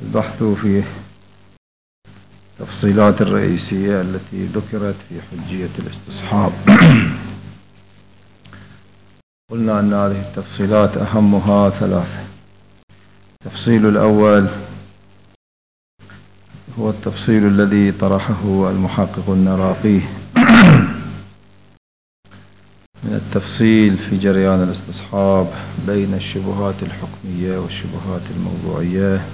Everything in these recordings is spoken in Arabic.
البحث في التفصيلات الرئيسية التي ذكرت في حجية الاستصحاب. قلنا أن هذه التفصيلات أهمها ثلاثة. التفصيل الأول هو التفصيل الذي طرحه المحقق النراقي من التفصيل في جريان الاستصحاب بين الشبهات الحكمية والشبهات الموضوعية،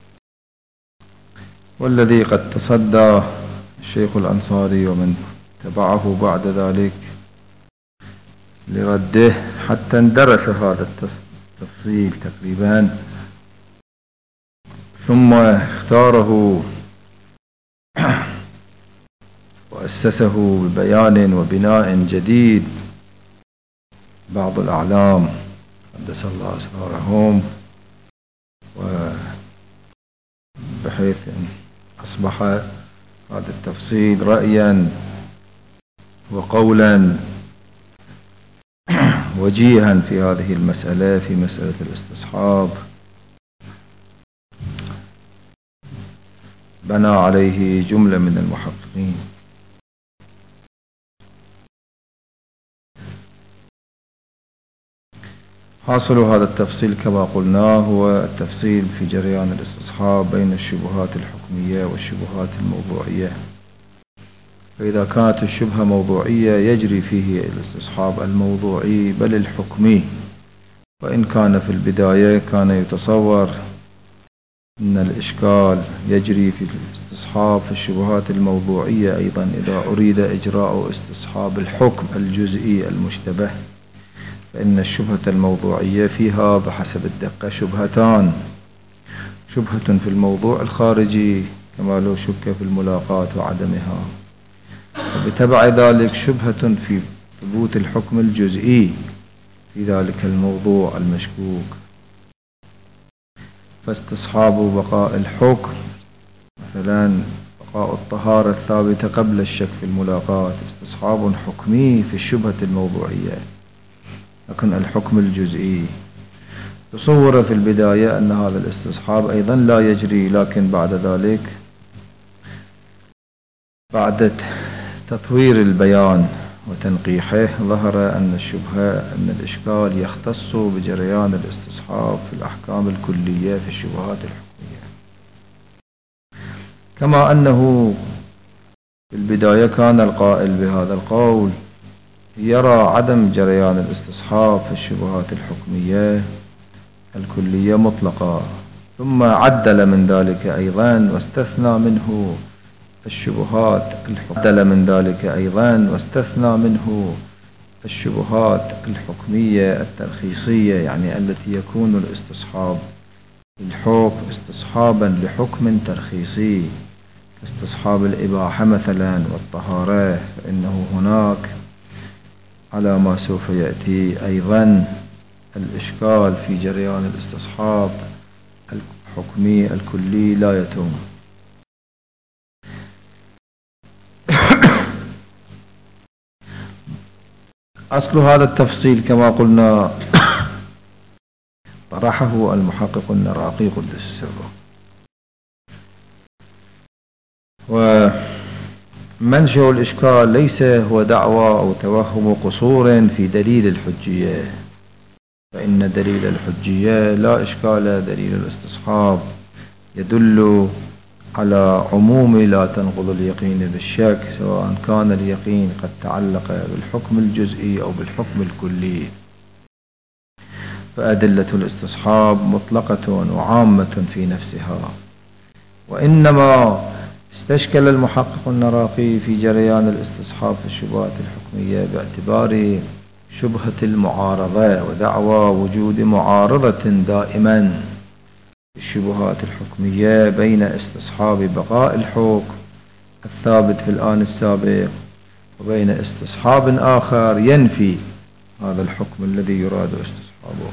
والذي قد تصدى الشيخ الأنصاري ومن تبعه بعد ذلك لرده حتى اندرس هذا التفصيل تقريبا، ثم اختاره وأسسه ببيان وبناء جديد بعض الأعلام قدس الله أسرارهم، وبحيث أصبح هذا التفصيل رأيا وقولا وجيها في هذه المسألة، في مسألة الاستصحاب، بنى عليه جملة من المحققين. حاصل هذا التفصيل كما قلنا هو التفصيل في جريان الاستصحاب بين الشبهات الحكمية والشبهات الموضوعية. فإذا كانت الشبهة موضوعية يجري فيه الاستصحاب الموضوعي بل الحكمي، وإن كان في البداية كان يتصور أن الإشكال يجري في الاستصحاب في الشبهات الموضوعية أيضا إذا أريد إجراء استصحاب الحكم الجزئي المشتبه، فإن الشبهة الموضوعية فيها بحسب الدقة شبهتان: شبهة في الموضوع الخارجي كما لو شك في الملاقاة وعدمها، وبتبع ذلك شبهة في ثبوت الحكم الجزئي في ذلك الموضوع المشكوك. فاستصحاب بقاء الحكم مثلا بقاء الطهارة الثابتة قبل الشك في الملاقاة استصحاب حكمي في الشبهة الموضوعية، لكن الحكم الجزئي تصور في البداية أن هذا الاستصحاب أيضا لا يجري، لكن بعد ذلك بعد تطوير البيان وتنقيحه ظهر أن الشبهة أن الإشكال يختص بجريان الاستصحاب في الأحكام الكلية في الشبهات الحكمية، كما أنه في البداية كان القائل بهذا القول يرى عدم جريان الاستصحاب في الشبهات الحكمية الكلية مطلقة، ثم عدل من ذلك أيضا واستثنى منه الشبهات الحكمية الترخيصية، يعني التي يكون الاستصحاب الحكم استصحابا لحكم ترخيصي استصحاب الإباحة مثلا والطهارة، فإنه هناك على ما سوف يأتي أيضا الإشكال في جريان الاستصحاب الحكمي الكلي لا يتم. أصل هذا التفصيل كما قلنا طرحه المحقق النراقي قدس سره، ومنشأ الإشكال ليس هو دعوى أو توهم قصور في دليل الحجية، فإن دليل الحجية لا إشكال دليل الاستصحاب يدل على عموم لا تنقض اليقين بالشك، سواء كان اليقين قد تعلق بالحكم الجزئي أو بالحكم الكلي. فأدلة الاستصحاب مطلقة وعامة في نفسها، وإنما استشكل المحقق النراقي في جريان الاستصحاب في الشبهات الحكمية باعتبار شبهة المعارضة ودعوى وجود معارضة دائما في الشبهات الحكمية بين استصحاب بقاء الحكم الثابت في الآن السابق وبين استصحاب آخر ينفي هذا الحكم الذي يراد استصحابه.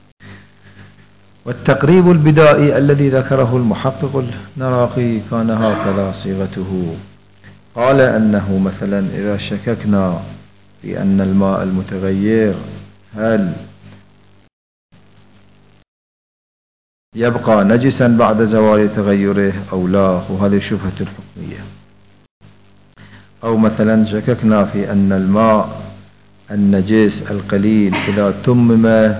والتقريب البدائي الذي ذكره المحقق النراقي كان هكذا صيغته، قال أنه مثلا إذا شككنا في أن الماء المتغير هل يبقى نجسا بعد زوال تغيره أو لا، وهذه شبهة الحكمية. أو مثلا شككنا في أن الماء النجس القليل إذا تمم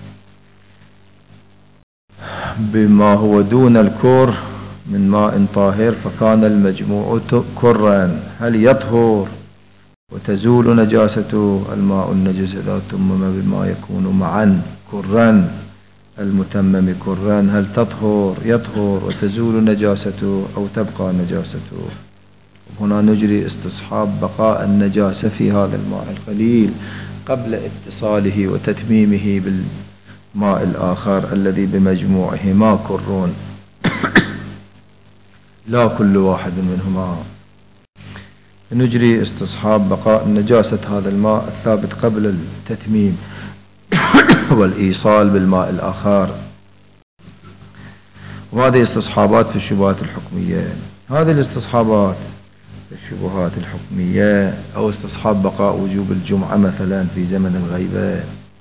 بما هو دون الكر من ماء طاهر فكان المجموع كرا، هل يطهر وتزول نجاسته؟ الماء النجس إذا تمم بما يكون معا كرا، المتمم كرا، هل تطهر؟ يطهر وتزول نجاسته أو تبقى نجاسته؟ هنا نجري استصحاب بقاء النجاسة في هذا الماء القليل قبل اتصاله وتتميمه بالماء الآخر الذي بمجموعهما كرون لا كل واحد منهما. نجري استصحاب بقاء نجاسة هذا الماء الثابت قبل التتميم والإيصال بالماء الآخر. وهذه استصحابات في الشبهات الحكمية. هذه الاستصحابات في الشبهات الحكمية أو استصحاب بقاء وجوب الجمعة مثلا في زمن الغيبة،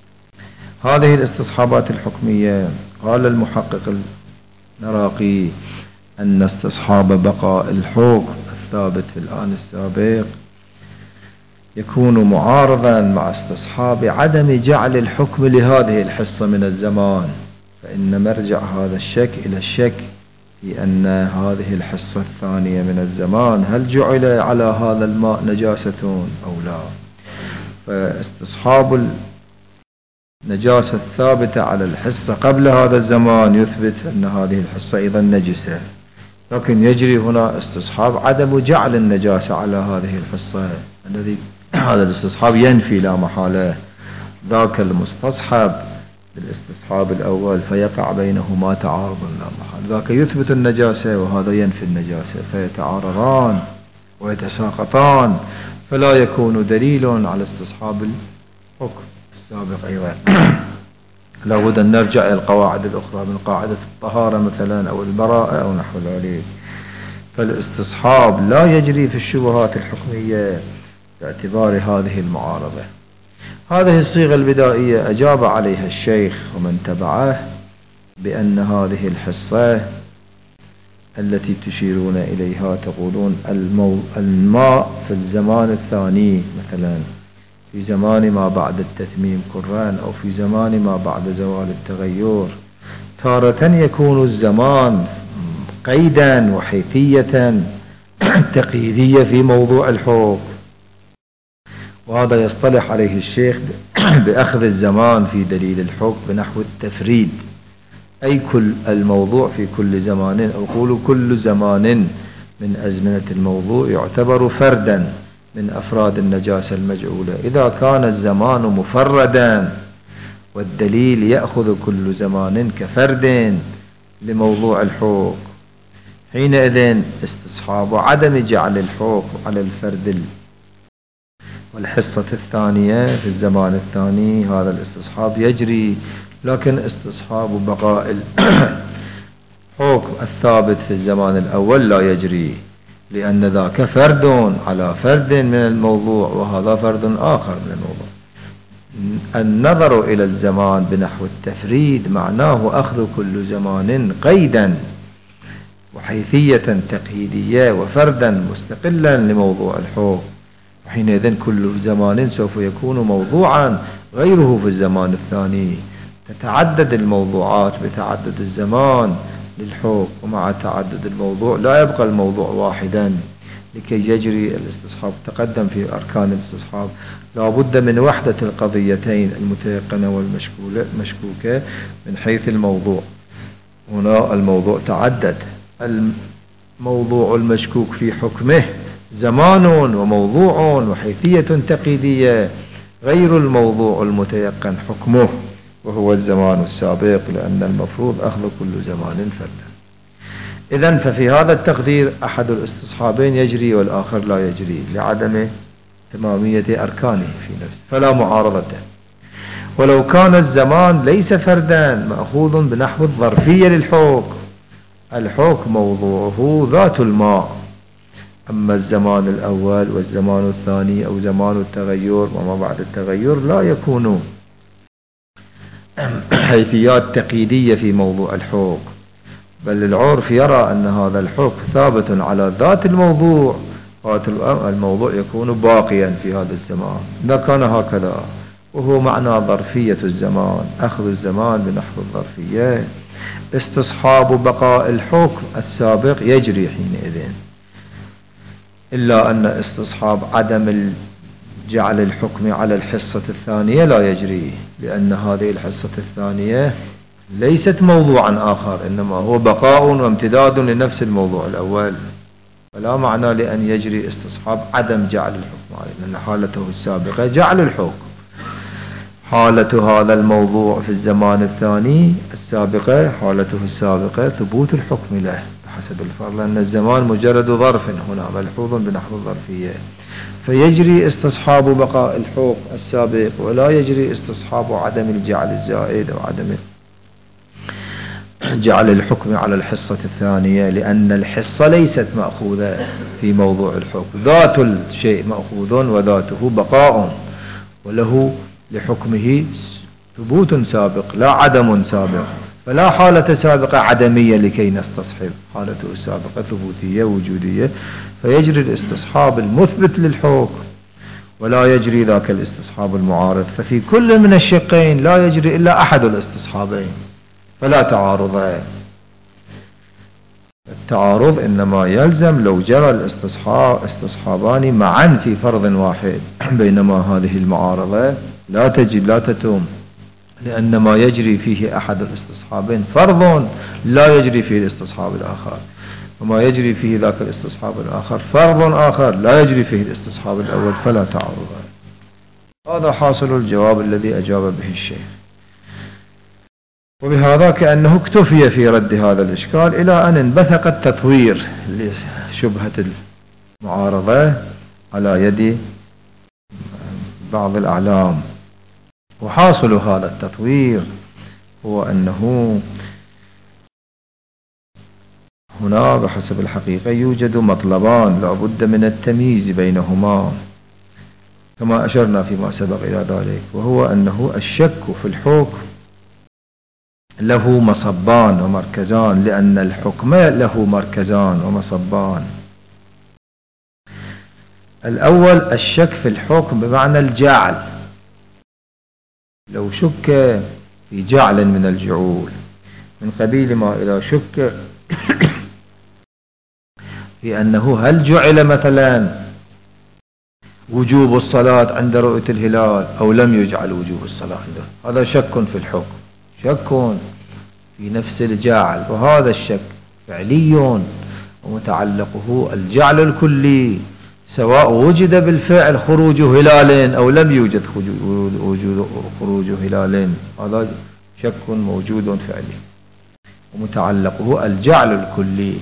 هذه الاستصحابات الحكمية قال المحقق النراقي أن استصحاب بقاء الحكم الثابت في الآن السابق يكون معارضا مع استصحاب عدم جعل الحكم لهذه الحصة من الزمان، فإن مرجع هذا الشك إلى الشك في أن هذه الحصة الثانية من الزمان هل جعل على هذا الماء نجاسة أو لا. فاستصحاب النجاسة الثابتة على الحصة قبل هذا الزمان يثبت أن هذه الحصة أيضا نجسة، لكن يجري هنا استصحاب عدم جعل النجاسة على هذه الحصة، الذي هذا الاستصحاب ينفي لا محالة ذاك المستصحب بالاستصحاب الأول، فيقع بينهما تعارض لا محالة، ذاك يثبت النجاسة وهذا ينفي النجاسة فيتعارضان ويتساقطان، فلا يكون دليل على استصحاب الحكم السابق أيضا. لابد أن نرجع إلى القواعد الأخرى من قاعدة الطهارة مثلا أو البراءة أو نحو ذلك. فالاستصحاب لا يجري في الشبهات الحكمية باعتبار هذه المعارضة. هذه الصيغة البدائية أجاب عليها الشيخ ومن تبعه بأن هذه الحصة التي تشيرون إليها تقولون الماء في الزمان الثاني مثلا في زمان ما بعد التتميم كران أو في زمان ما بعد زوال التغير، تارة يكون الزمان قيدا وحيثية تقييدية في موضوع الحكم، وهذا يصطلح عليه الشيخ بأخذ الزمان في دليل الحكم بنحو التفريد، أي كل الموضوع في كل زمان، أو قولوا كل زمان من أزمنة الموضوع يعتبر فردا من أفراد النجاسة المجعولة، إذا كان الزمان مفردا والدليل يأخذ كل زمان كفرد لموضوع الحكم، حينئذ استصحاب عدم جعل الحكم على الفرد والحصة الثانية في الزمان الثاني هذا الاستصحاب يجري، لكن استصحاب بقاء الحكم الثابت في الزمان الأول لا يجري، لأن ذاك فرد على فرد من الموضوع وهذا فرد آخر من الموضوع. النظر إلى الزمان بنحو التفريد معناه أخذ كل زمان قيدا وحيثية تقييدية وفردا مستقلا لموضوع الحكم، وحينئذ كل زمان سوف يكون موضوعا غيره في الزمان الثاني، تتعدد الموضوعات بتعدد الزمان للحكم، ومع تعدد الموضوع لا يبقى الموضوع واحدا لكي يجري الاستصحاب. تقدم في أركان الاستصحاب لا بد من وحدة القضيتين المتيقنة والمشكوكة من حيث الموضوع. هنا الموضوع تعدد، الموضوع المشكوك في حكمه زمان وموضوع وحيثية تقييدية غير الموضوع المتيقن حكمه وهو الزمان السابق، لأن المفروض أخذ كل زمان فردا. إذن ففي هذا التقدير أحد الاستصحابين يجري والآخر لا يجري لعدم تمامية أركانه في نفسه، فلا معارضة. ولو كان الزمان ليس فردا مأخوذ بنحو الظرفية للحكم، الحكم موضوعه ذات الماء، أما الزمان الأول والزمان الثاني أو زمان التغير وما بعد التغير لا يكون حيثيات تقييدية في موضوع الحكم، بل العرف يرى أن هذا الحكم ثابت على ذات الموضوع، الموضوع يكون باقيا في هذا الزمان إذا كان هكذا، وهو معنى ظرفية الزمان، أخذ الزمان بنحو الظرفية. استصحاب بقاء الحكم السابق يجري حينئذ، إلا أن استصحاب عدم جعل الحكم على الحصة الثانية لا يجري، لأن هذه الحصة الثانية ليست موضوعا آخر، إنما هو بقاء وامتداد لنفس الموضوع الأول، فلا معنى لأن يجري استصحاب عدم جعل الحكم عليه، لأن حالته السابقة جعل الحكم. حالة هذا الموضوع في الزمان الثاني السابقة، حالته السابقة ثبوت الحكم له بحسب الفرض، لأن الزمان مجرد ظرف هنا ملحوظ بنحو الظرفية، فيجري استصحاب بقاء الحكم السابق، ولا يجري استصحاب عدم الجعل الزائد أو عدم جعل الحكم على الحصة الثانية، لأن الحصة ليست مأخوذة في موضوع الحكم، ذات الشيء مأخوذ وذاته بقاء، وله لحكمه ثبوت سابق لا عدم سابق، فلا حالة سابقة عدمية لكي نستصحب، حالته السابقة ثبوتية وجودية، فيجري الاستصحاب المثبت للحكم ولا يجري ذاك الاستصحاب المعارض، ففي كل من الشقين لا يجري إلا أحد الاستصحابين، فلا تعارض. التعارض إنما يلزم لو جرى الاستصحابان معا في فرض واحد، بينما هذه المعارضة لا تتم، لأن ما يجري فيه أحد الاستصحابين فرض لا يجري فيه الاستصحاب الآخر، وما يجري فيه ذاك الاستصحاب الآخر فرض آخر لا يجري فيه الاستصحاب الأول، فلا تعارض. هذا حاصل الجواب الذي أجاب به الشيخ، وبهذا كأنه اكتفي في رد هذا الإشكال إلى أن انبثق التطوير لشبهة المعارضة على يد بعض الأعلام. وحاصل هذا التطوير هو أنه هنا بحسب الحقيقة يوجد مطلبان لا بد من التمييز بينهما كما أشرنا فيما سبق إلى ذلك، وهو أنه الشك في الحكم له مصبان ومركزان، لأن الحكم له مركزان ومصبان. الأول الشك في الحكم بمعنى الجعل، لو شك في جعل من الجعول من قبيل ما إذا شك في أنه هل جعل مثلا وجوب الصلاة عند رؤية الهلال أو لم يجعل وجوب الصلاة عنده، هذا شك في الحكم، شك في نفس الجعل، وهذا الشك فعلي ومتعلقه الجعل الكلي، سواء وجد بالفعل خروج هلال أو لم يوجد خروج هلال، هذا شك موجود فعلي، ومتعلقه الجعل الكلي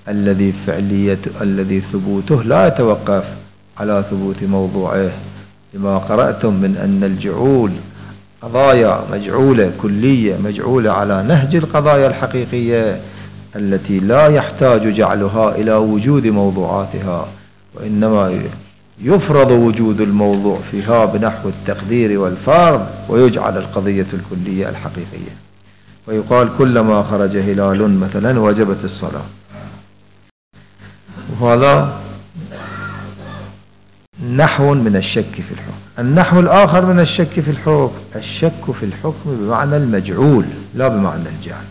الذي ثبوته لا يتوقف على ثبوت موضوعه، لما قرأتم من أن الجعول قضايا مجعولة كلية مجعولة على نهج القضايا الحقيقية التي لا يحتاج جعلها إلى وجود موضوعاتها، وإنما يفرض وجود الموضوع فيها بنحو التقدير والفرض، ويجعل القضية الكلية الحقيقية، ويقال كلما خرج هلال مثلا وجبت الصلاة. وهذا نحو من الشك في الحكم. النحو الآخر من الشك في الحكم الشك في الحكم بمعنى المجعول لا بمعنى الجعل.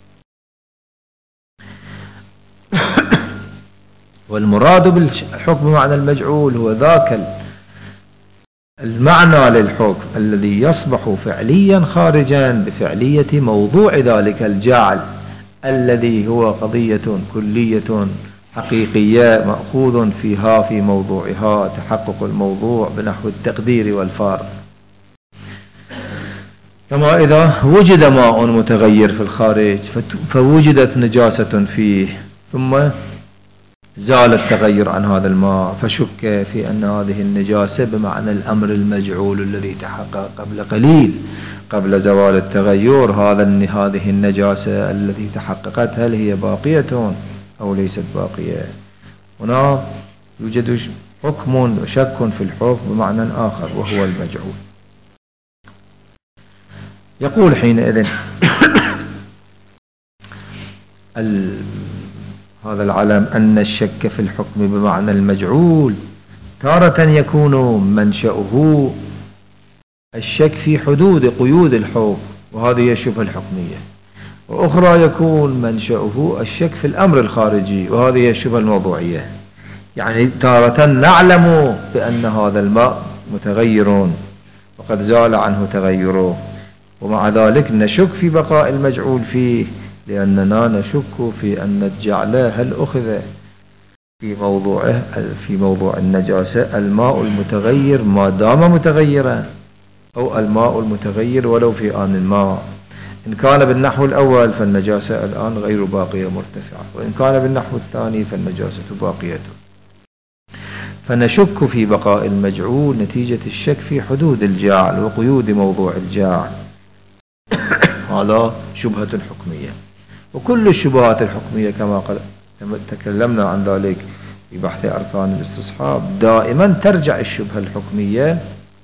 والمراد بالحكم بمعنى المجعول هو ذاك المعنى للحكم الذي يصبح فعليا خارجا بفعلية موضوع ذلك الجعل، الذي هو قضية كلية حقيقية مأخوذ فيها في موضوعها تحقق الموضوع بنحو التقدير والفرض. كما إذا وجد ماء متغير في الخارج فوجدت نجاسة فيه، ثم زال التغير عن هذا الماء، فشك في أن هذه النجاسة بمعنى الأمر المجعول الذي تحقق قبل قليل قبل زوال التغير، هذه النجاسة التي تحققت هل هي باقية أو ليست باقية؟ هنا يوجد حكم وشك في الحكم بمعنى آخر وهو المجعول. يقول حينئذ هذا العلم أن الشك في الحكم بمعنى المجعول تارة يكون منشأه الشك في حدود قيود الحكم وهذه هي الشبهة الحكمية، وأخرى يكون منشأه الشك في الأمر الخارجي وهذه هي الشبهة الموضوعية. يعني تارة نعلم بأن هذا الماء متغير وقد زال عنه تغيره، ومع ذلك نشك في بقاء المجعول فيه لأننا نشك في أن الجعل هل أخذ في موضوع النجاسة الماء المتغير ما دام متغيرا أو الماء المتغير ولو في آن الماء. إن كان بالنحو الأول فالنجاسة الآن غير باقية مرتفعة، وإن كان بالنحو الثاني فالنجاسة باقية. فنشك في بقاء المجعول نتيجة الشك في حدود الجعل وقيود موضوع الجعل. هذا شبهة حكمية. وكل الشبهات الحكمية كما تكلمنا عن ذلك في بحث أركان الاستصحاب دائما ترجع الشبهة الحكمية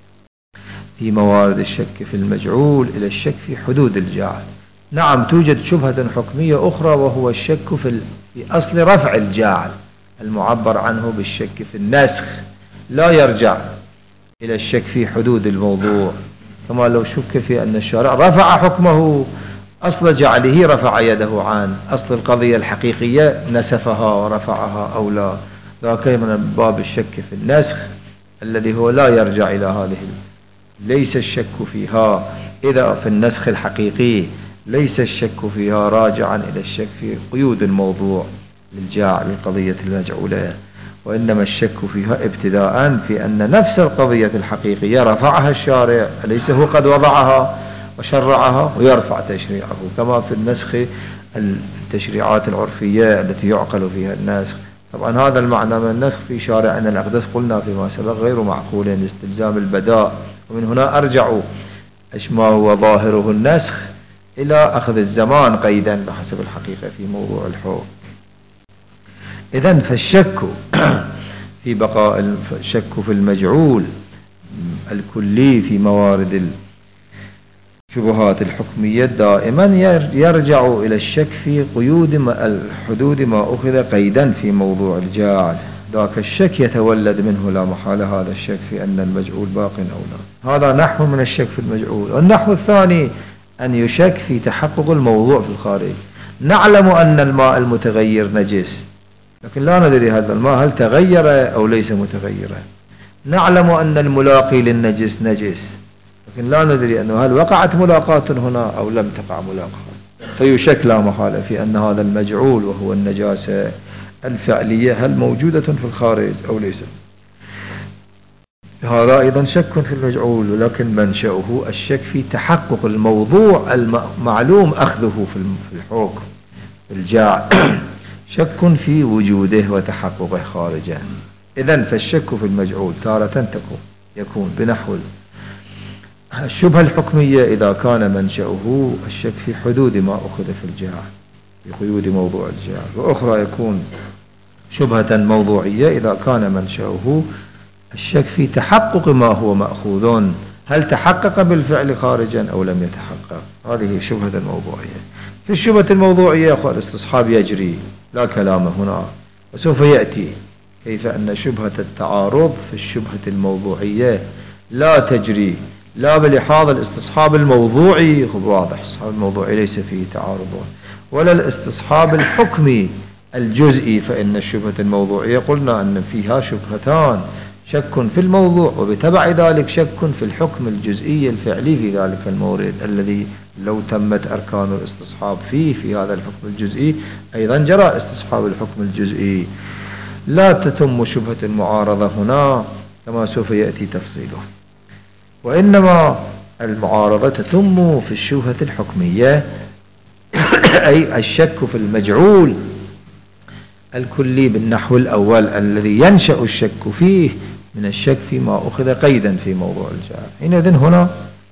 في موارد الشك في المجعول إلى الشك في حدود الجعل. نعم توجد شبهة حكمية أخرى وهو الشك في أصل رفع الجعل المعبر عنه بالشك في النسخ، لا يرجع إلى الشك في حدود الموضوع، كما لو شك في أن الشارع رفع حكمه أصل جعله رفع يده عن أصل القضية الحقيقية نسفها ورفعها أو لا. ذاك من باب الشك في النسخ الذي هو لا يرجع إلى هذه، ليس الشك فيها إذا في النسخ الحقيقي ليس الشك فيها راجعا إلى الشك في قيود الموضوع للجاع للقضية المجعولة، وإنما الشك فيها ابتداء في أن نفس القضية الحقيقية رفعها الشارع أليس هو قد وضعها وشرعها ويرفع تشريعه، كما في النسخ التشريعات العرفية التي يعقل فيها النسخ. طبعا هذا المعنى من النسخ في شارعنا الأقدس قلنا فيما سبق غير معقول لاستلزام البداء، ومن هنا أرجع ما هو ظاهره النسخ إلى أخذ الزمان قيدا بحسب الحقيقة في موضوع الحكم. إذن فالشك في بقاء الشك في المجعول الكلي في موارد الشبهات الحكمية دائما يرجع إلى الشك في قيود الحدود ما أخذ قيدا في موضوع الجاعل. ذاك الشك يتولد منه لا محالة هذا الشك في أن المجعول باق أو لا. هذا نحو من الشك في المجعول. والنحو الثاني أن يشك في تحقق الموضوع في الخارج. نعلم أن الماء المتغير نجس لكن لا ندري هذا الماء هل تغير أو ليس متغيرا. نعلم أن الملاقي للنجس نجس لكن لا ندري أنه هل وقعت ملاقاة هنا أو لم تقع ملاقاة. فيشك لا محالة في أن هذا المجعول وهو النجاسة الفعلية هل موجودة في الخارج أو ليست. هذا أيضا شك في المجعول، ولكن منشأه الشك في تحقق الموضوع المعلوم أخذه في الحكم الجاع شك في وجوده وتحققه خارجا. إذن فالشك في المجعول تارة يكون بنحو الشبهة الحكمية إذا كان منشأه الشك في حدود ما أخذ في الجاع في قيود موضوع الجاع، وأخرى يكون شبهة موضوعية إذا كان منشأه الشك في تحقق ما هو مأخوذ هل تحقق بالفعل خارجا أو لم يتحقق. هذه شبهة موضوعية. في الشبهة الموضوعية يا أخوة الاستصحاب يجري لا كلام هنا، وسوف يأتي كيف أن شبهة التعارض في الشبهة الموضوعية لا تجري لا بلحاظ الاستصحاب الموضوعي، واضح الاستصحاب الموضوعي ليس فيه تعارض، ولا الاستصحاب الحكمي الجزئي، فإن الشبهة الموضوعية قلنا أن فيها شبهتان، شك في الموضوع وبتبع ذلك شك في الحكم الجزئي الفعلي في ذلك المورد الذي لو تمت أركان الاستصحاب في هذا الحكم الجزئي أيضا جرى استصحاب الحكم الجزئي. لا تتم شبهة المعارضة هنا كما سوف يأتي تفصيله، وإنما المعارضة تتم في الشبهة الحكمية أي الشك في المجعول الكلي بالنحو الأول الذي ينشأ الشك فيه من الشك فيما أخذ قيدا في موضوع الجاع. حينئذ هنا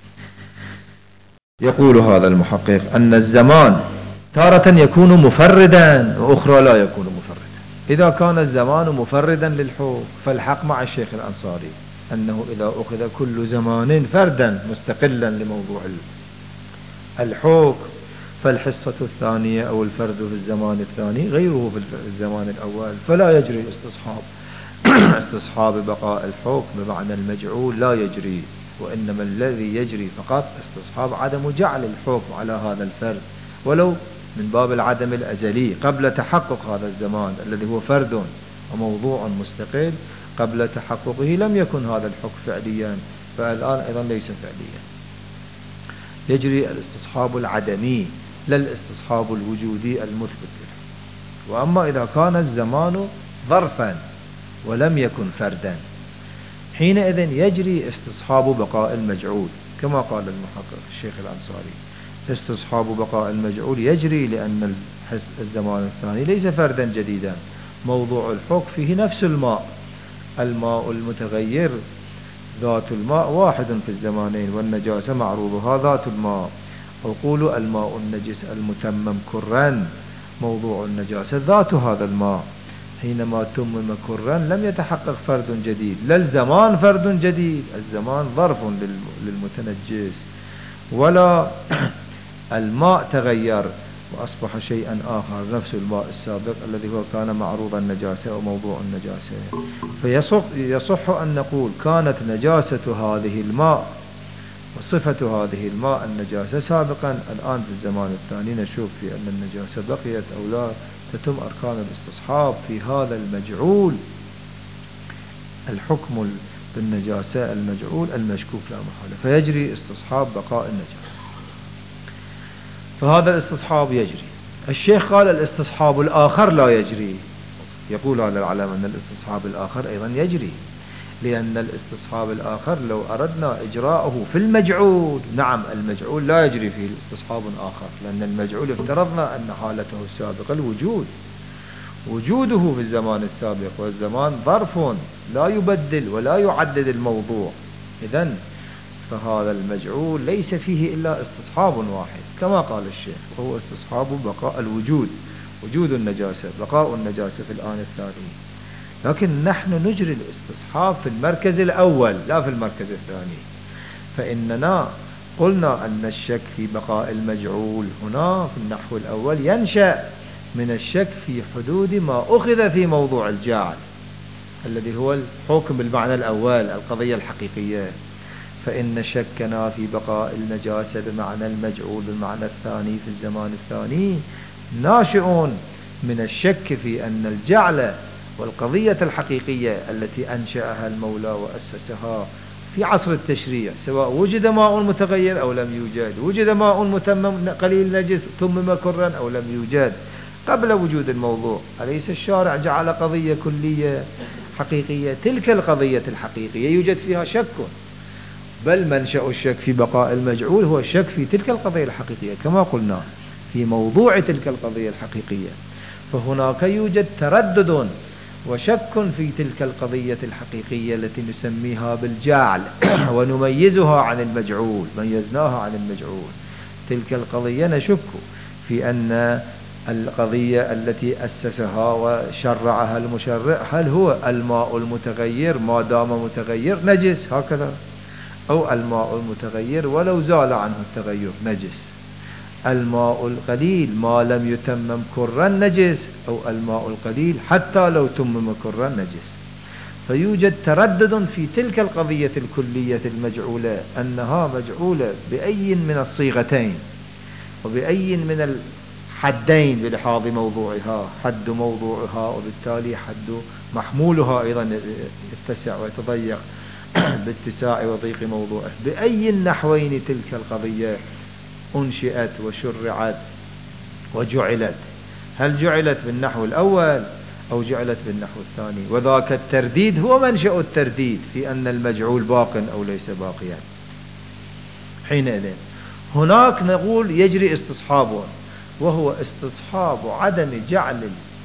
يقول هذا المحقق أن الزمان تارة يكون مفردا وأخرى لا يكون مفردا. إذا كان الزمان مفردا للحكم فالحق مع الشيخ الأنصاري أنه إذا أخذ كل زمان فردا مستقلا لموضوع الحكم فالحصة الثانية أو الفرد في الزمان الثاني غيره في الزمان الأول، فلا يجري استصحاب بقاء الحكم بمعنى المجعول لا يجري، وإنما الذي يجري فقط استصحاب عدم جعل الحكم على هذا الفرد ولو من باب العدم الأزلي قبل تحقق هذا الزمان الذي هو فرد وموضوع مستقل. قبل تحققه لم يكن هذا الحكم فعليا، فالآن أيضا ليس فعليا. يجري الاستصحاب العدمي لا الاستصحاب الوجودي المثبت له. وأما إذا كان الزمان ظرفا ولم يكن فردا حينئذ يجري استصحاب بقاء المجعول كما قال المحقق الشيخ الأنصاري. استصحاب بقاء المجعول يجري لأن الزمان الثاني ليس فردا جديدا، موضوع الحكم فيه نفس الماء المتغير ذات الماء واحد في الزمانين، والنجاسة معروضها ذات الماء. وقول الماء النجس المتمم كرا، موضوع النجاسة ذات هذا الماء. حينما تمم كرا لم يتحقق فرد جديد، لا الزمان فرد جديد، الزمان ظرف للمتنجس، ولا الماء تغير وأصبح شيئا آخر نفس الماء السابق الذي هو كان معروض النجاسة وموضوع النجاسة. فيصح أن نقول كانت نجاسة هذه الماء وصفة هذه الماء النجاسة سابقا. الآن في الزمان الثاني نشوف في أن النجاسة بقيت أو لا، تتم أركان الاستصحاب في هذا المجعول. الحكم بالنجاسة المجعول المشكوك لا محالة، فيجري استصحاب بقاء النجاسة. فهذا الاستصحاب يجري. الشيخ قال الاستصحاب الآخر لا يجري. يقول هذا العلم أن الاستصحاب الآخر أيضا يجري، لأن الاستصحاب الآخر لو أردنا إجراءه في المجعول، نعم المجعول لا يجري فيه استصحاب آخر، لأن المجعول افترضنا أن حالته السابقة الوجود، وجوده في الزمان السابق، والزمان ظرف لا يبدل ولا يعدد الموضوع. إذن فهذا المجعول ليس فيه إلا استصحاب واحد كما قال الشيخ، وهو استصحاب بقاء الوجود، وجود النجاسة، بقاء النجاسة في الآن الثاني. لكن نحن نجري الاستصحاب في المركز الأول لا في المركز الثاني، فإننا قلنا أن الشك في بقاء المجعول هنا في النحو الأول ينشأ من الشك في حدود ما أخذ في موضوع الجعل الذي هو الحكم بالمعنى الأول القضية الحقيقية. فإن شكنا في بقاء النجاسة بمعنى المجعول بالمعنى الثاني في الزمان الثاني ناشئ من الشك في أن الجعل والقضية الحقيقية التي أنشأها المولى وأسسها في عصر التشريع، سواء وجد ماء متغير أو لم يوجد، وجد ماء متمم قليل نجس تمم كرا أو لم يوجد، قبل وجود الموضوع أليس الشارع جعل قضية كلية حقيقية؟ تلك القضية الحقيقية يوجد فيها شك، بل منشأ الشك في بقاء المجعول هو الشك في تلك القضية الحقيقية كما قلنا في موضوع تلك القضية الحقيقية. فهناك يوجد تردد وشك في تلك القضية الحقيقية التي نسميها بالجعل ونميزها عن المجعول، ميزناها عن المجعول. تلك القضية نشك في أن القضية التي أسسها وشرعها المشرع هل هو الماء المتغير ما دام متغير نجس هكذا، أو الماء المتغير ولو زال عنه التغير نجس، الماء القليل ما لم يتمم كرا نجس، أو الماء القليل حتى لو تمم كرا نجس. فيوجد تردد في تلك القضية الكلية المجعولة أنها مجعولة بأي من الصيغتين وبأي من الحدين بلحاظ موضوعها، حد موضوعها وبالتالي حد محمولها أيضا يتسع ويتضيق باتساع وضيق موضوعه. بأي النحوين تلك القضية أنشئت وشرعت وجعلت؟ هل جعلت بالنحو الأول أو جعلت بالنحو الثاني؟ وذاك الترديد هو منشأ الترديد في أن المجعول باق أو ليس باقيا. حينئذ هناك نقول يجري استصحاب، وهو استصحاب عدم جعل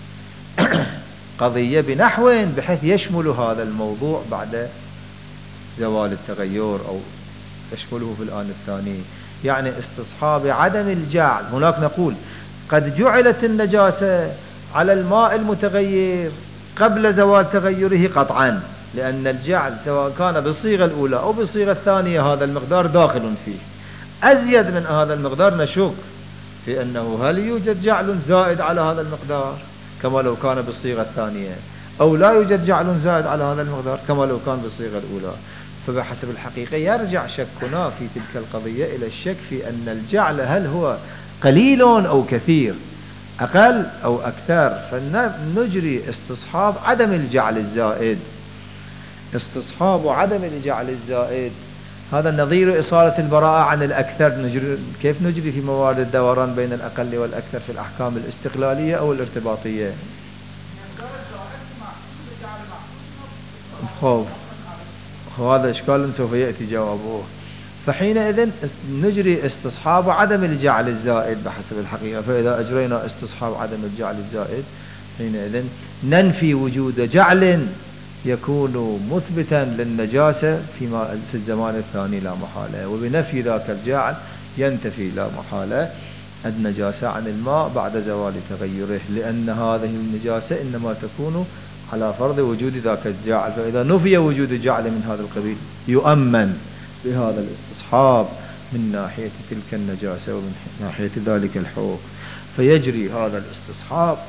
القضية بنحو بحيث يشمل هذا الموضوع بعد زوال التغير أو يشمله في الآن الثاني، يعني استصحاب عدم الجعل. هناك نقول قد جعلت النجاسة على الماء المتغير قبل زوال تغيره قطعا، لأن الجعل سواء كان بالصيغة الأولى أو بالصيغة الثانية هذا المقدار داخل فيه. أزيد من هذا المقدار نشك في أنه هل يوجد جعل زائد على هذا المقدار كما لو كان بالصيغة الثانية، أو لا يوجد جعل زائد على هذا المقدار كما لو كان بالصيغة الأولى. فبحسب الحقيقة يرجع شكنا في تلك القضية إلى الشك في أن الجعل هل هو قليل أو كثير، أقل أو أكثر، فنجري استصحاب عدم الجعل الزائد. استصحاب عدم الجعل الزائد هذا نظير إصالة البراءة عن الأكثر. كيف نجري في موارد الدوران بين الأقل والأكثر في الأحكام الاستقلالية أو الارتباطية؟ هذا إشكال سوف يأتي جوابه. فحينئذ نجري استصحاب عدم الجعل الزائد بحسب الحقيقة. فإذا أجرينا استصحاب عدم الجعل الزائد حينئذ ننفي وجود جعل يكون مثبتا للنجاسة في الزمان الثاني لا محالة، وبنفي ذاك الجعل ينتفي لا محالة النجاسة عن الماء بعد زوال تغيره، لأن هذه النجاسة إنما تكون على فرض وجود ذاك الجعل. فإذا نفي وجود جعل من هذا القبيل يؤمن بهذا الاستصحاب من ناحية تلك النجاسة ومن ناحية ذلك الحكم، فيجري هذا الاستصحاب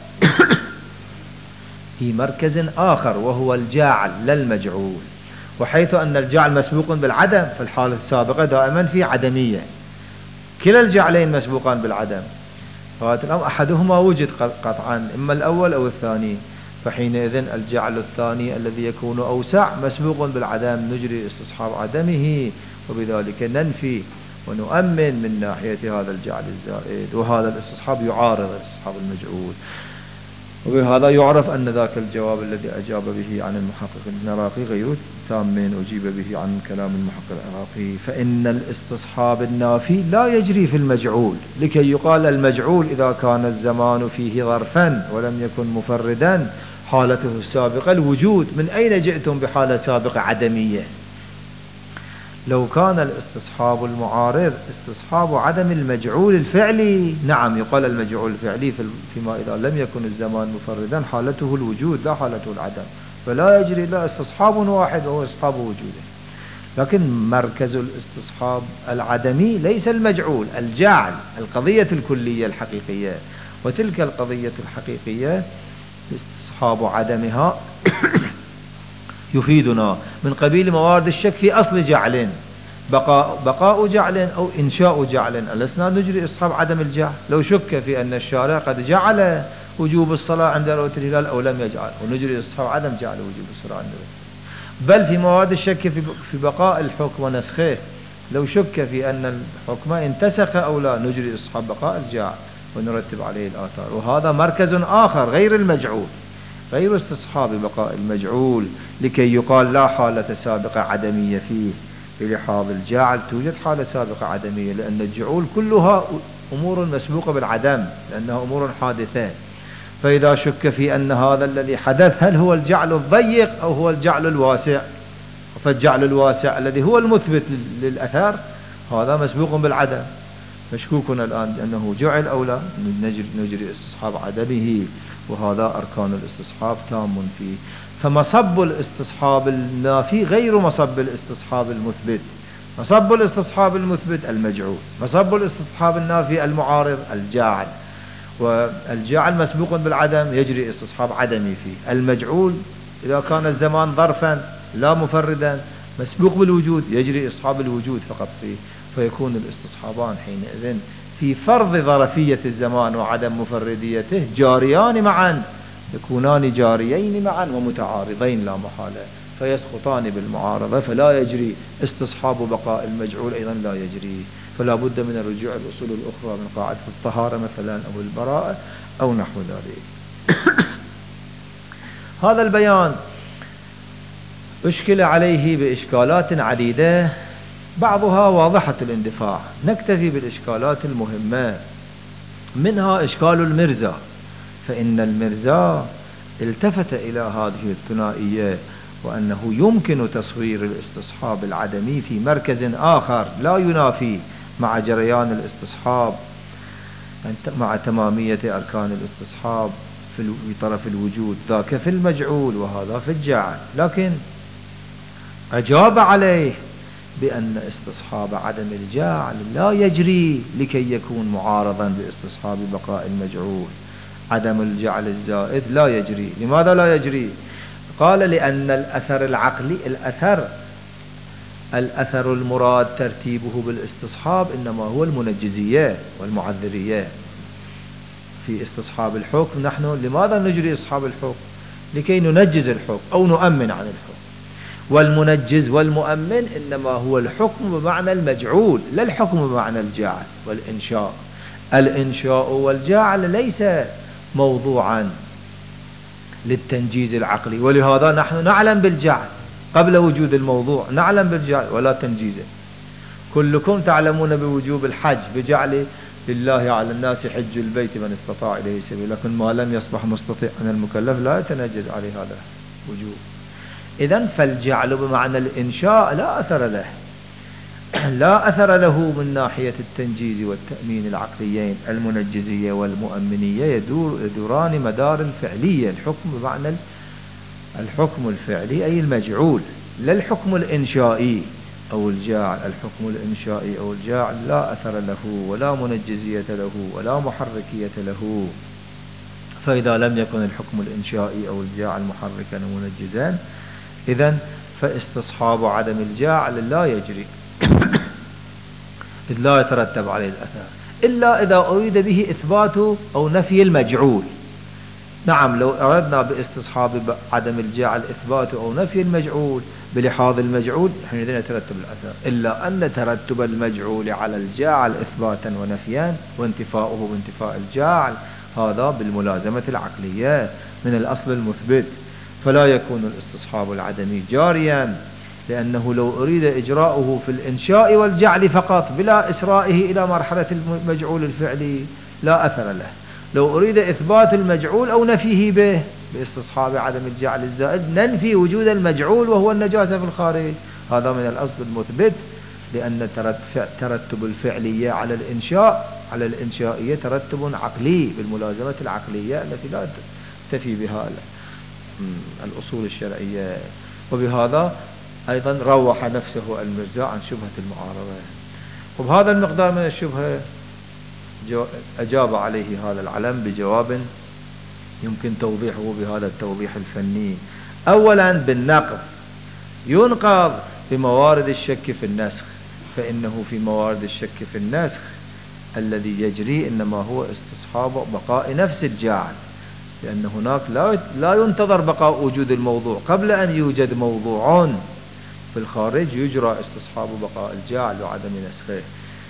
في مركز آخر وهو الجاعل لا المجعول. وحيث أن الجعل مسبوق بالعدم فالحالة السابقة دائما في عدمية، كلا الجعلين مسبوقان بالعدم، فهذا الأمر أحدهما وجد قطعا إما الأول أو الثاني، فحينئذ الجعل الثاني الذي يكون أوسع مسبوق بالعدم نجري استصحاب عدمه، وبذلك ننفي ونؤمن من ناحية هذا الجعل الزائد، وهذا الاستصحاب يعارض الاستصحاب المجعول. وبهذا يعرف أن ذاك الجواب الذي أجاب به عن المحقق العراقي غير تام أجيب به عن كلام المحقق العراقي. فإن الاستصحاب النافي لا يجري في المجعول، لكي يقال المجعول إذا كان الزمان فيه ظرفا ولم يكن مفردا حالته السابقة الوجود. من أين جئتم بحالة سابقة عدمية؟ لو كان الاستصحاب المعارض استصحاب عدم المجعول الفعلي، نعم يقال المجعول الفعلي فيما إذا لم يكن الزمان مفردا حالته الوجود لا حالته العدم، فلا يجري إلا استصحاب واحد وهو استصحاب وجوده. لكن مركز الاستصحاب العدمي ليس المجعول، الجعل، القضية الكلية الحقيقية، وتلك القضية الحقيقية استصحاب عدمها يفيدنا من قبيل موارد الشك في أصل جعل، بقاء جعل أو إنشاء جعل. ألسنا نجري استصحاب عدم الجعل لو شك في أن الشارع قد جعل وجوب الصلاة عند رؤية الهلال أو لم يجعل، ونجري استصحاب عدم جعل وجوب الصلاة عند رؤية الهلال. بل في موارد الشك في بقاء الحكم ونسخه، لو شك في أن الحكم انتسخ أو لا نجري استصحاب بقاء الجعل ونرتب عليه الآثار. وهذا مركز آخر غير المجعول، غير استصحاب بقاء المجعول، لكي يقال لا حالة سابقة عدمية فيه. بلحاظ الجعل توجد حالة سابقة عدمية، لأن الجعول كلها أمور مسبوقة بالعدم لأنها أمور حادثة. فإذا شك في أن هذا الذي حدث هل هو الجعل الضيق أو هو الجعل الواسع، فالجعل الواسع الذي هو المثبت للأثر هذا مسبوق بالعدم، مشكوكنا الآن أنه جعل أو لا، نجري استصحاب عدمه، وهذا أركان الاستصحاب تام فيه. فمصب الاستصحاب النافي غير مصب الاستصحاب المثبت. مصب الاستصحاب المثبت المجعول، مصب الاستصحاب النافي المعارض الجاعل، والجاعل مسبوق بالعدم يجري استصحاب عدمي فيه. المجعول إذا كان الزمان ظرفا لا مفردا مسبوق بالوجود يجري استصحاب الوجود فقط فيه، فيكون الاستصحابان حينئذ في فرض ظرفية الزمان وعدم مفرديته جاريان معا، يكونان جاريين معا ومتعارضين لا محالة، فيسقطان بالمعارضة، فلا يجري استصحاب بقاء المجعول أيضا لا يجري. فلا بد من الرجوع الأصول الأخرى من قاعدة الطهارة مثلا أو البراءة أو نحو ذلك. هذا البيان أشكل عليه بإشكالات عديدة بعضها واضحة الاندفاع، نكتفي بالإشكالات المهمة. منها إشكال المرزا، فإن المرزا التفت إلى هذه الثنائية وأنه يمكن تصوير الاستصحاب العدمي في مركز آخر لا ينافي مع جريان الاستصحاب مع تمامية أركان الاستصحاب في طرف الوجود، ذاك في المجعول وهذا في الجعل. لكن أجاب عليه بأن استصحاب عدم الجعل لا يجري لكي يكون معارضا باستصحاب بقاء المجعول. عدم الجعل الزائد لا يجري. لماذا لا يجري؟ قال لأن الأثر العقلي، الأثر المراد ترتيبه بالاستصحاب إنما هو المنجزية والمعذرية. في استصحاب الحكم نحن لماذا نجري استصحاب الحكم؟ لكي ننجز الحكم أو نؤمن عن الحكم. والمنجز والمؤمن إنما هو الحكم بمعنى المجعول، لا الحكم بمعنى الجعل والإنشاء. الإنشاء والجعل ليس موضوعا للتنجيز العقلي، ولهذا نحن نعلم بالجعل قبل وجود الموضوع، نعلم بالجعل ولا تنجيزه. كلكم تعلمون بوجوب الحج، بجعل لله على الناس حج البيت من استطاع إليه سبيلا، لكن ما لم يصبح مستطيع من المكلف لا يتنجز عليه هذا وجوب. إذن فالجعل بمعنى الإنشاء لا أثر له، لا أثر له من ناحية التنجيز والتأمين العقليين المنجزية والمؤمنية، يدوران مدار الفعلية. الحكم بمعنى الحكم الفعلي أي المجعول، لا الحكم الإنشائي أو الجاعل. الحكم الإنشائي أو الجاعل لا أثر له ولا منجزية له ولا محركية له. فإذا لم يكن الحكم الإنشائي أو الجاعل محركا ومنجزا، إذن فاستصحاب عدم الجاعل لا يجري إذ لا يترتب عليه الأثر إلا إذا أريد به إثبات أو نفي المجعول. نعم، لو أردنا باستصحاب عدم الجاعل إثبات أو نفي المجعول بلحاظ المجعول حينئذ يترتب الأثر، إلا أن ترتب المجعول على الجاعل إثباتا ونفيا وانتفاؤه بانتفاء الجاعل هذا بالملازمة العقلية من الأصل المثبت، فلا يكون الاستصحاب العدمي جاريا، لأنه لو أريد إجراؤه في الإنشاء والجعل فقط بلا إسرائه إلى مرحلة المجعول الفعلي لا أثر له. لو أريد إثبات المجعول أو نفيه به باستصحاب عدم الجعل الزائد ننفي وجود المجعول وهو النجاسة في الخارج، هذا من الأصل المثبت، لأن ترتب الفعلية على الإنشاء على الإنشائية ترتب عقلي بالملازمة العقلية التي لا تفي بها الأصول الشرعية. وبهذا أيضا روح نفسه المرزا عن شبهة المعارضة. وبهذا المقدار من الشبهة أجاب عليه هذا العلم بجواب يمكن توضيحه بهذا التوضيح الفني. أولا بالنقض، ينقض بموارد الشك في النسخ، فإنه في موارد الشك في النسخ الذي يجري إنما هو استصحاب بقاء نفس الجاعل، لأن هناك لا ينتظر بقاء وجود الموضوع قبل أن يوجد موضوع في الخارج يجرى استصحاب بقاء الجاعل وعدم نسخه.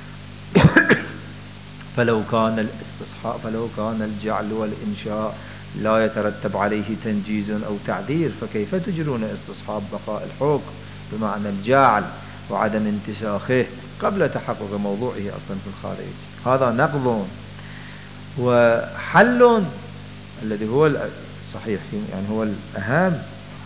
فلو كان الجعل والإنشاء لا يترتب عليه تنجيز أو تعذير، فكيف تجرون استصحاب بقاء الحكم بمعنى الجعل وعدم انتساخه قبل تحقق موضوعه أصلا في الخارج؟ هذا نقض. وحل الذي هو الصحيح يعني هو الأهم،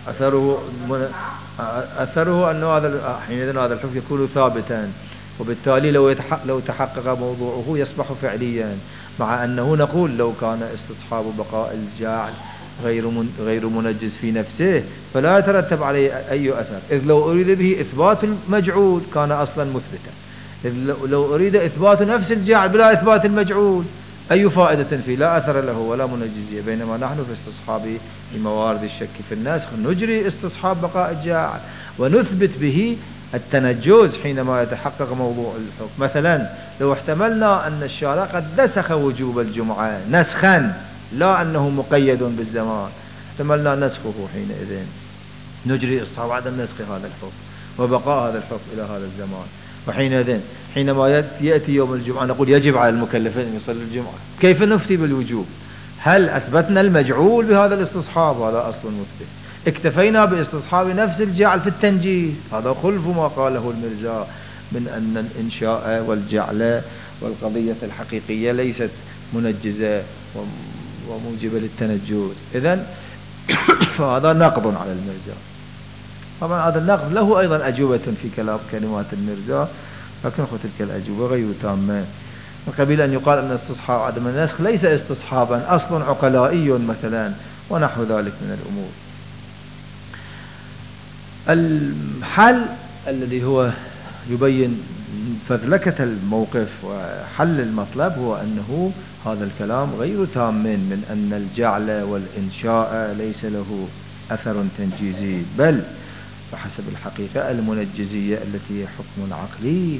أثره أنه حينئذ هذا الحكم يكون ثابتا، وبالتالي لو تحقق موضوعه يصبح فعليا، مع أنه نقول لو كان استصحاب بقاء الجاعل غير منجز في نفسه فلا يترتب عليه أي أثر، إذ لو أريد به إثبات المجعول كان أصلا مثبتا، إذ لو أريد إثبات نفس الجاعل بلا إثبات المجعول أي فائدة فيه؟ لا أثر له ولا منجزية. بينما نحن في استصحاب موارد الشك في النسخ نجري استصحاب بقاء الجاعل ونثبت به التنجز حينما يتحقق موضوع الحكم. مثلا لو احتملنا أن الشارع قد نسخ وجوب الجمعة نسخا لا أنه مقيد بالزمان، احتملنا نسخه، حينئذ نجري استصحاب عدم نسخ هذا الحكم وبقاء هذا الحكم إلى هذا الزمان. وحينئذ حينما يأتي يوم الجمعة نقول يجب على المكلفين أن يصلوا الجمعة، كيف نفتي بالوجوب؟ هل أثبتنا المجعول بهذا الاستصحاب؟ هذا أصل مثبت. اكتفينا باستصحاب نفس الجعل في التنجيز، هذا خلف ما قاله المرزا من أن الإنشاء والجعل والقضية الحقيقية ليست منجزة وموجبة للتنجز. إذن فهذا نقض على المرزا. طبعا هذا النقض له أيضا أجوبة في كلمات المرزا، لكن تلك الأجوبة غير تامة، من قبيل أن يقال أن استصحاب عدم النسخ ليس استصحابا، أصل عقلائي مثلا ونحو ذلك من الأمور. الحل الذي هو يبين فذلكة الموقف وحل المطلب هو أنه هذا الكلام غير تام من أن الجعل والإنشاء ليس له أثر تنجيزي، بل بحسب الحقيقة المنجزية التي هي حكم عقلي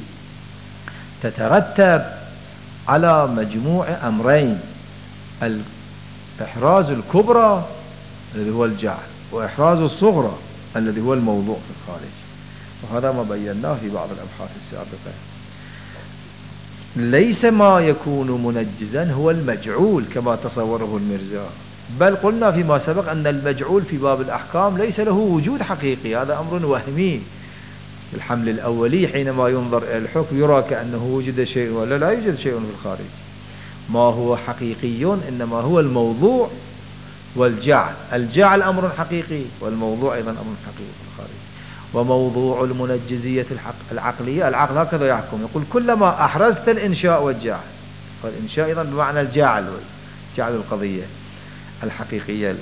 تترتب على مجموع أمرين: الإحراز الكبرى الذي هو الجعل، وإحراز الصغرى الذي هو الموضوع في الخارج. وهذا ما بيناه في بعض الأبحاث السابقة. ليس ما يكون منجزا هو المجعول كما تصوره المرزا، بل قلنا فيما سبق أن المجعول في باب الأحكام ليس له وجود حقيقي، هذا أمر وهمي. الحمل الأولي حينما ينظر إلى الحكم يرى كأنه وجد شيء ولا لا يوجد شيء في الخارج. ما هو حقيقي إنما هو الموضوع والجعل. الجعل أمر حقيقي والموضوع أيضا أمر حقيقي في الخارج. وموضوع المنجزية العقلية، العقل هكذا يحكم، يقول كلما أحرزت الإنشاء والجعل، والإنشاء أيضا بمعنى الجعل، جعل القضية الحقيقية،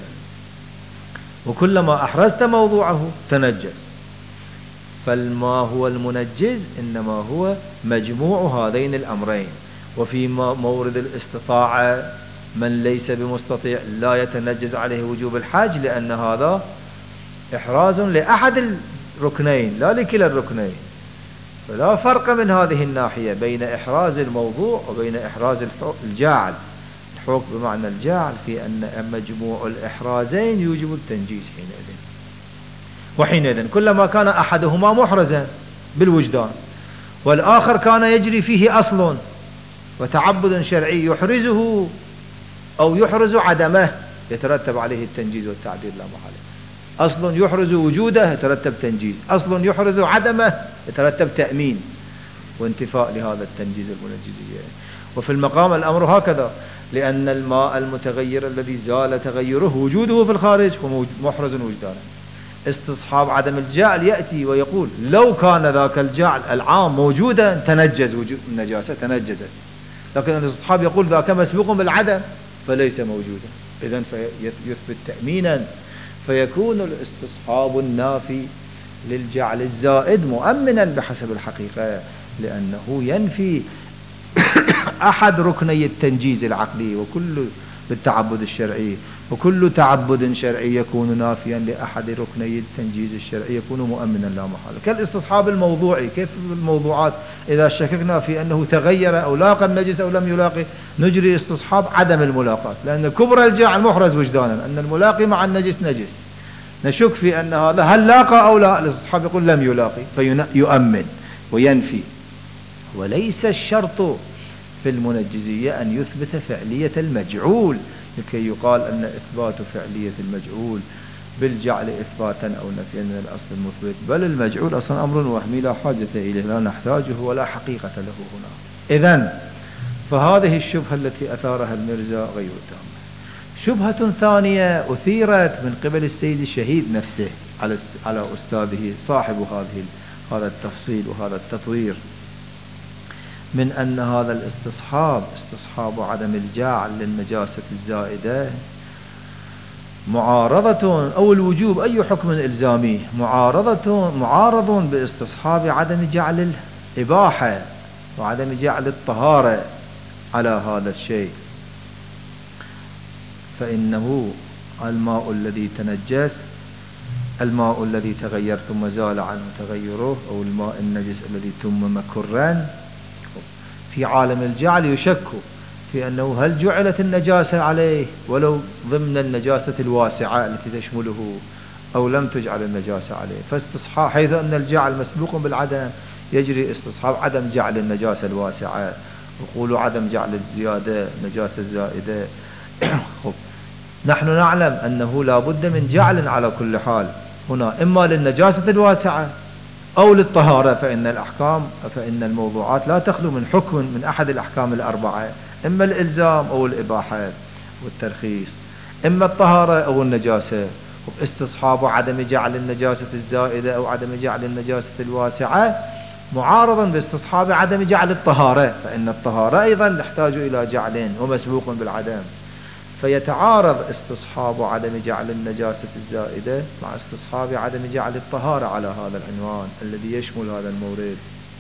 وكلما أحرزت موضوعه تنجز. فالما هو المنجز إنما هو مجموع هذين الأمرين. وفي مورد الاستطاعة من ليس بمستطيع لا يتنجز عليه وجوب الحج، لأن هذا إحراز لأحد الركنين لا لكلا الركنين. فلا فرق من هذه الناحية بين إحراز الموضوع وبين إحراز الجاعل. الحكم بمعنى الجاعل في أن مجموع الإحرازين يوجب التنجيز حينئذ. وحينئذ كلما كان أحدهما محرزا بالوجدان والآخر كان يجري فيه أصل وتعبد شرعي يحرزه أو يحرز عدمه، يترتب عليه التنجيز والتعبير لا محالة. أصل يحرز وجوده يترتب تنجيز، أصل يحرز عدمه يترتب تأمين وانتفاء لهذا التنجيز المنجزية. وفي المقام الأمر هكذا، لأن الماء المتغير الذي زال تغيره وجوده في الخارج هو محرز وجدانه. استصحاب عدم الجعل يأتي ويقول لو كان ذاك الجعل العام موجودا تنجز وجود النجاسة تنجزت، لكن الاستصحاب يقول ذاك مسبوق بالعدم فليس موجودا، إذن فيثبت تأمينا، فيكون الاستصحاب النافي للجعل الزائد مؤمنا بحسب الحقيقة، لأنه ينفي أحد ركني التنجيز العقلي، وكل بالتعبد الشرعي، وكل تعبد شرعي يكون نافيا لأحد ركني التنجيز الشرعي يكون مؤمنا لا محالة. كالاستصحاب الموضوعي، كيف الموضوعات إذا شككنا في أنه تغير أو لاقى النجس أو لم يلاقي نجري استصحاب عدم الملاقاة، لأن كبر الجعل محرز وجدانا أن الملاقي مع النجس نجس، نشك في أن هذا هل لاقى أو لا، الاستصحاب يقول لم يلاقي فيؤمن وينفي. وليس الشرط في المنجزية أن يثبت فعلية المجعول لكي يقال أن إثبات فعلية المجعول بالجعل إثباتا أو نفيا من الأصل المثبت، بل المجعول أصلا أمر وهمي لا حاجة إليه، لا نحتاجه ولا حقيقة له هنا. إذن فهذه الشبهة التي أثارها المرزا غير تامة. شبهة ثانية أثيرت من قبل السيد الشهيد نفسه على أستاذه صاحب هذا التفصيل وهذا التطوير، من أن هذا استصحاب عدم الجعل للنجاسة الزائدة معارضة، أو الوجوب أي حكم إلزامي معارض باستصحاب عدم جعل الإباحة وعدم جعل الطهارة على هذا الشيء. فإنه الماء الذي تنجس، الماء الذي تغير ثم زال عنه تغيره، أو الماء النجس الذي تم مكرا، في عالم الجعل يشك في أنه هل جعلت النجاسة عليه ولو ضمن النجاسة الواسعة التي تشمله أو لم تجعل النجاسة عليه. فاستصحاب حيث أن الجعل مسبوق بالعدم يجري استصحاب عدم جعل النجاسة الواسعة، وقولوا عدم جعل الزيادة نجاسة الزائدة. نحن نعلم أنه لا بد من جعل على كل حال هنا، إما للنجاسة الواسعة أو للطهارة، فإن الموضوعات لا تخلو من حكم من أحد الأحكام الأربعة، إما الإلزام أو الإباحة والترخيص، إما الطهارة أو النجاسة. استصحاب عدم جعل النجاسة الزائدة أو عدم جعل النجاسة الواسعة معارضا باستصحاب عدم جعل الطهارة، فإن الطهارة أيضا تحتاج إلى جعل ومسبوق بالعدم، فيتعارض استصحاب عدم جعل النجاسة الزائدة مع استصحاب عدم جعل الطهارة على هذا العنوان الذي يشمل هذا المورد.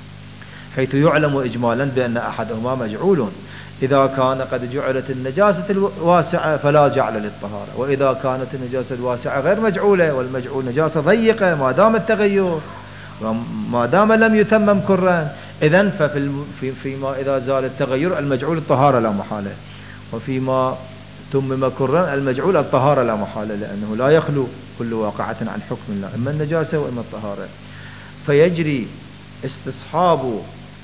حيث يعلم إجمالا بأن أحدهما مجعول. إذا كان قد جعلت النجاسة الواسعة فلا جعل للطهارة، وإذا كانت النجاسة الواسعة غير مجعولة والمجعول نجاسة ضيقة ما دام التغير وما دام لم يتمم كرا، إذن فيما إذا زال التغير المجعول الطهارة لا محالة، وفيما تمم كرا المجعول الطهارة لا محالة، لأنه لا يخلو كل واقعة عن حكم الله، إما النجاسة وإما الطهارة. فيجري استصحاب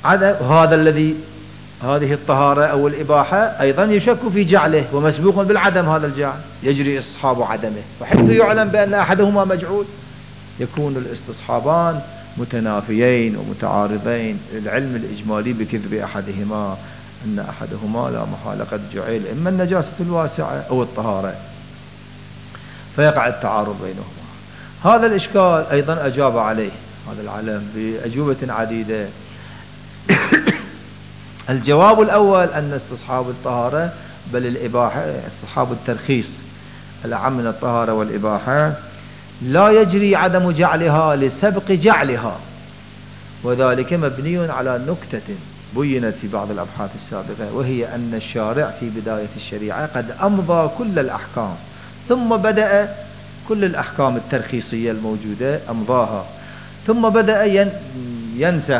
هذه الطهارة أو الإباحة أيضا يشك في جعله ومسبوق بالعدم، هذا الجعل يجري استصحاب عدمه، وحيث يعلم بأن أحدهما مجعول يكون الاستصحابان متنافيين ومتعارضين. العلم الإجمالي بكذب أحدهما أن أحدهما لا محالة قد جعل إما النجاسة الواسعة أو الطهارة، فيقع التعارض بينهما. هذا الإشكال أيضا أجاب عليه هذا العلم بأجوبة عديدة. الجواب الأول أن استصحاب الطهارة بل الإباحة، استصحاب الترخيص الأعم من الطهارة والإباحة، لا يجري عدم جعلها لسبق جعلها، وذلك مبني على نكتة بينت في بعض الأبحاث السابقة، وهي أن الشارع في بداية الشريعة قد أمضى كل الأحكام، ثم بدأ كل الأحكام الترخيصية الموجودة أمضاها، ثم بدأ ينسخ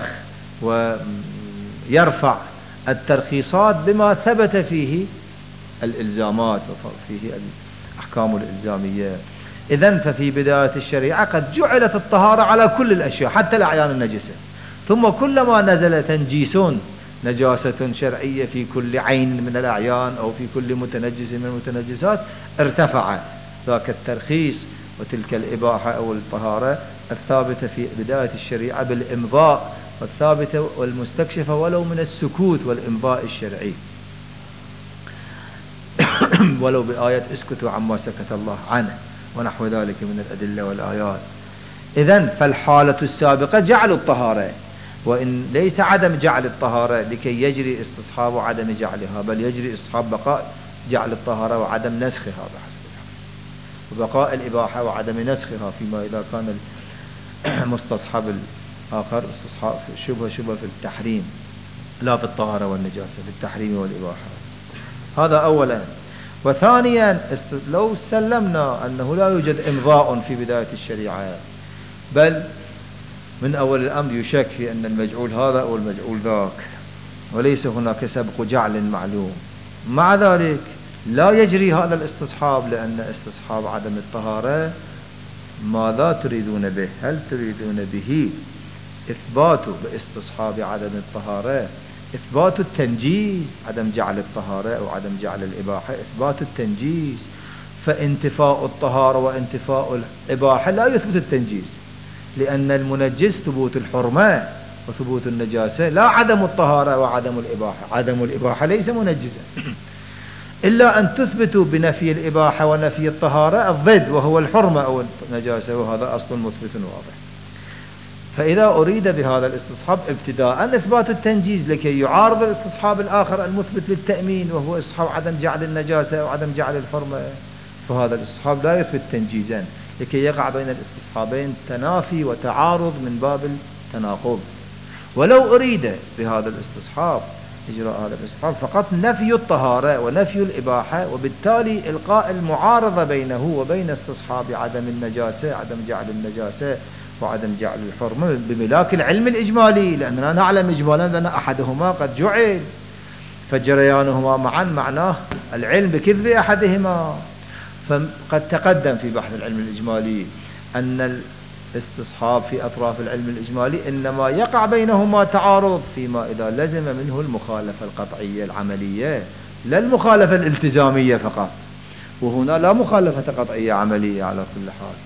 ويرفع الترخيصات بما ثبت فيه الإلزامات وفيه الأحكام الإلزامية. إذن ففي بداية الشريعة قد جعلت الطهارة على كل الأشياء حتى الأعيان النجسة، ثم كلما نزل تنجيس نجاسة شرعية في كل عين من الأعيان أو في كل متنجس من المتنجسات ارتفع ذاك الترخيص وتلك الإباحة أو الطهارة الثابتة في بداية الشريعة بالإمضاء، والثابتة والمستكشفة ولو من السكوت والإمضاء الشرعي، ولو بآية اسكتوا عما سكت الله عنه ونحو ذلك من الأدلة والآيات. إذن فالحالة السابقة جعل الطهارة، وإن ليس عدم جعل الطهارة لكي يجري استصحاب عدم جعلها، بل يجري استصحاب بقاء جعل الطهارة وعدم نسخها بحسب الحال، وبقاء الإباحة وعدم نسخها فيما إذا كان المستصحب الآخر استصحاب شبه في التحريم لا في الطهارة والنجاسة، في التحريم والإباحة. هذا أولا. وثانيا لو سلمنا أنه لا يوجد إمضاء في بداية الشريعة، بل من أول الأمر يشك في أن المجعول هذا أو المجعول ذاك، وليس هناك سبق جعل معلوم، مع ذلك لا يجري هذا الاستصحاب، لأن استصحاب عدم الطهارة ماذا تريدون به؟ هل تريدون به إثبات باستصحاب عدم الطهارة إثبات التنجيز، عدم جعل الطهارة أو عدم جعل الإباحة إثبات التنجيز، فانتفاء الطهارة وانتفاء الإباحة لا يثبت التنجيز، لأن المنجز ثبوت الحرمة وثبوت النجاسة، لا عدم الطهارة وعدم الإباحة. عدم الإباحة ليس منجزا إلا أن تثبتوا بنفي الإباحة ونفي الطهارة الضد وهو الحرمة أو النجاسة، وهذا أصل مثبت واضح. فإذا أريد بهذا الاستصحاب ابتداء إثبات التنجيز لكي يعارض الاستصحاب الآخر المثبت للتأمين وهو استصحاب عدم جعل النجاسة أو عدم جعل الحرمة، فهذا الاستصحاب لا يثبت تنجيزا، لكي يقع بين الاستصحابين تنافي وتعارض من باب التناقض. ولو أريد بهذا الاستصحاب إجراء هذا الاستصحاب فقط نفي الطهارة ونفي الإباحة، وبالتالي إلقاء المعارضة بينه وبين استصحاب عدم النجاسة، عدم جعل النجاسة وعدم جعل الحرمة بملاك العلم الإجمالي، لأننا نعلم إجمالا أن أحدهما قد جعل، فجريانهما معا معناه العلم بكذب أحدهما. فقد تقدم في بحث العلم الإجمالي أن الاستصحاب في أطراف العلم الإجمالي إنما يقع بينهما تعارض فيما إذا لزم منه المخالفة القطعية العملية لا المخالفة الالتزامية فقط، وهنا لا مخالفة قطعية عملية على كل حال،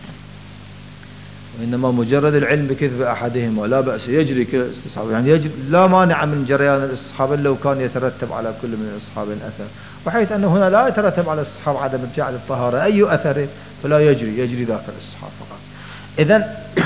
وإنما مجرد العلم بكذب أحدهما لا بأس يجري كاستصحاب، يعني لا مانع من جريان الاستصحاب لو كان يترتب على كل من الاستصحاب أثر، وحيث أنه هنا لا يترتب على الاستصحاب عدم جعل الطهارة أي أثر فلا يجري ذاك الاستصحاب فقط. إذن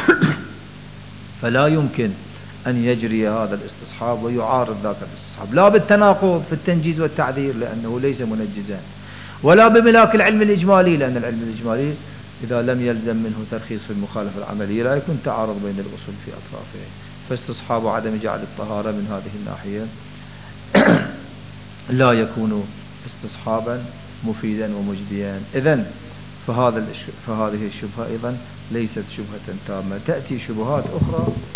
فلا يمكن أن يجري هذا الاستصحاب ويعارض ذاك الاستصحاب، لا بالتناقض في التنجيز والتعذير لأنه ليس منجزا، ولا بملاك العلم الإجمالي، لأن العلم الإجمالي إذا لم يلزم منه ترخيص في المخالفة العملية لا يكون تعارض بين الأصول في أطرافه. فاستصحاب عدم جعل الطهارة من هذه الناحية لا يكون استصحابا مفيدا ومجديا. إذن فهذه الشبهة أيضا ليست شبهة تامة. تأتي شبهات أخرى